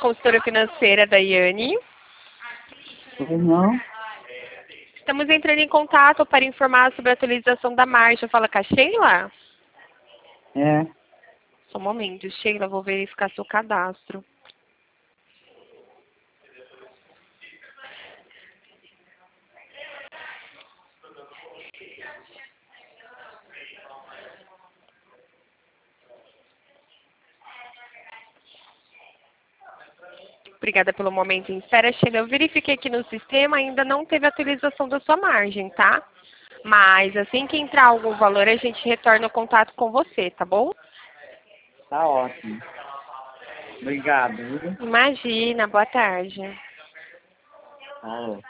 consultora financeira da Yane. Não? Estamos entrando em contato para informar sobre a atualização da margem. Fala com a Sheila? É. Só um momento, Sheila, vou verificar seu cadastro. Obrigada pelo momento em espera, Sheila. Eu verifiquei aqui no sistema, ainda não teve atualização da sua margem, tá? Mas assim que entrar algum valor, a gente retorna o contato com você, tá bom? Tá ótimo. Obrigado, viu? Imagina, boa tarde. Alô.